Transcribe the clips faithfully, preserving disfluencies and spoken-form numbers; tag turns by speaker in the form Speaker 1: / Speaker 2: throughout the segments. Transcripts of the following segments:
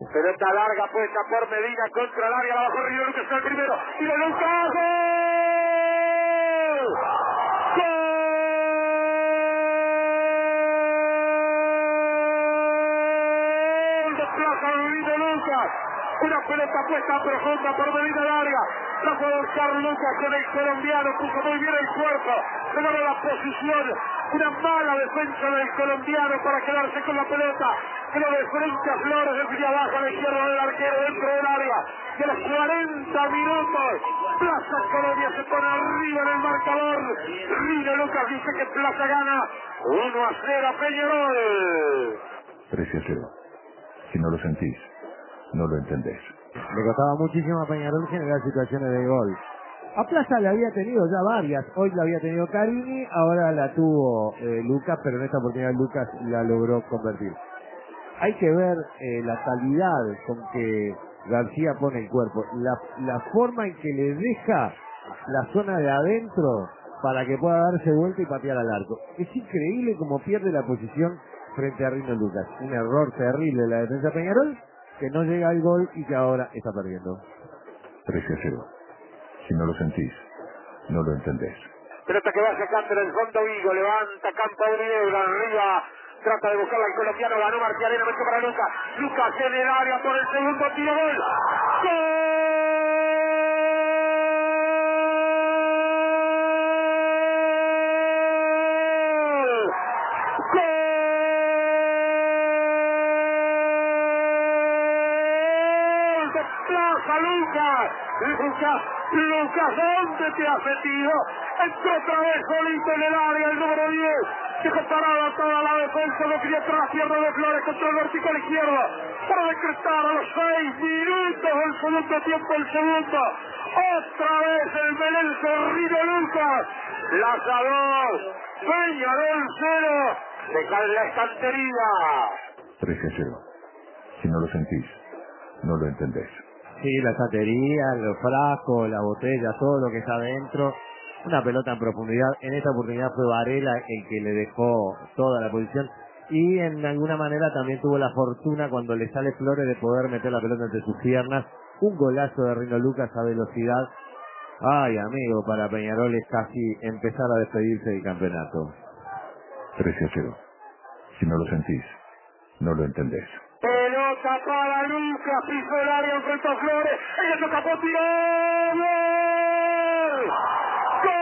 Speaker 1: Pelota larga puesta por Medina contra el área, la bajó Rino Lucas el primero. ¡Y de Lucas! ¡Gol! ¡Gol! De Plaza Rino Lucas. Una pelota puesta profunda por Medina larga. La fue a buscar Lucas con el colombiano, puso muy bien el cuerpo, se ganó la posición. Una mala defensa del colombiano para quedarse con la pelota. Pero de frente a Flores, desde abajo a la izquierda del arquero dentro del área. Y a los cuarenta minutos, Plaza Colombia se pone arriba en el marcador. Rino Lucas dice que Plaza gana uno a cero a Peñarol.
Speaker 2: tres a cero. Si no lo sentís, no lo entendés.
Speaker 3: Le costaba muchísimo a Peñarol generar situaciones de gol. A Plaza le había tenido ya varias. Hoy la había tenido Carini, ahora la tuvo eh, Lucas, pero en esta oportunidad Lucas la logró convertir. Hay que ver eh, la calidad con que García pone el cuerpo, la, la forma en que le deja la zona de adentro para que pueda darse vuelta y patear al arco. Es increíble cómo pierde la posición frente a Rino Lucas. Un error terrible de la defensa de Peñarol, que no llega al gol y que ahora está perdiendo.
Speaker 2: tres a cero. Si no lo sentís, no lo entendés.
Speaker 1: Pelota que va sacando en el fondo Vigo, levanta Campo de Ginebra, arriba, trata de buscarla el colombiano, ganó Marciarena, metió para Lucas, Lucas en el área por el segundo tiro, gol, ¡gol! Lucas, Lucas, Lucas, ¿dónde te has metido? Entró otra vez solito en el área, el número diez, dejó parada toda la defensa, lo quería atrás, Tierra de Flores contra el vertical izquierdo, para decretar a los seis minutos del segundo tiempo, el segundo, otra vez el Melense Rino Lucas, Plaza dos, Peñarol cero, deja en la estantería.
Speaker 2: tres a cero. Si no lo sentís, no lo entendés.
Speaker 3: Sí, la estantería, los frascos, la botella, todo lo que está adentro. Una pelota en profundidad. En esta oportunidad fue Varela el que le dejó toda la posición. Y en alguna manera también tuvo la fortuna cuando le sale Flores de poder meter la pelota entre sus piernas. Un golazo de Rino Lucas a velocidad. Ay, amigo, para Peñarol es casi empezar a despedirse del campeonato.
Speaker 2: tres a cero. Si no lo sentís, no lo entendés.
Speaker 1: Pelota para Lucas, pisó el área, enfrentó a Flores, ella se escapó, tiró, ¡gol! ¡Gol!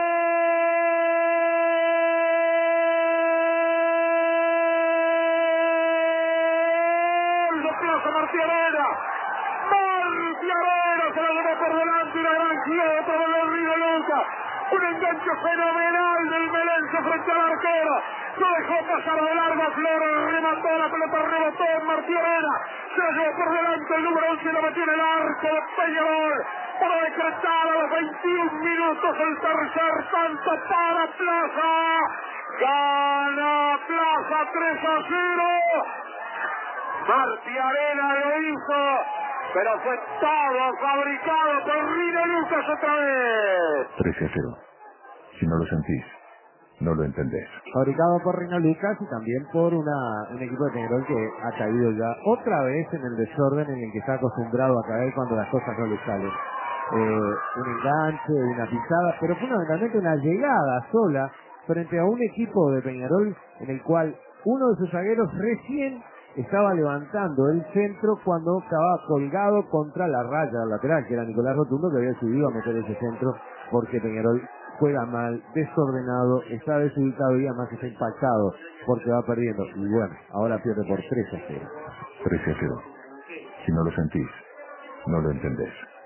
Speaker 1: De Plaza Marciarena, Marciarena se la llevó por delante, una gran jugada para el Rino Lucas, un enganche fenomenal del Melense frente al arquero. No dejó pasar de largo a Flores, remató la pelota, rebotó en Marciarena, se la llevó por delante el número once y lo metió en el arco de Peñarol para decretar a los veintiún minutos el tercer tanto para Plaza. Gana Plaza tres a cero. Marciarena lo hizo, pero fue todo fabricado por Rino Lucas otra vez.
Speaker 2: tres a cero. Si no lo sentís, no lo entendés.
Speaker 3: Fabricado por Rino Lucas y también por una, un equipo de Peñarol que ha caído ya otra vez en el desorden en el que está acostumbrado a caer cuando las cosas no le salen. Eh, un enganche, una pisada, pero fundamentalmente una llegada sola frente a un equipo de Peñarol en el cual uno de sus zagueros recién estaba levantando el centro cuando estaba colgado contra la raya lateral, que era Nicolás Rotundo, que había subido a meter ese centro porque Peñarol juega mal, desordenado, está desubicado y además está impactado porque va perdiendo. Y bueno, ahora pierde por tres a cero.
Speaker 2: tres a cero. Si no lo sentís, no lo entendés.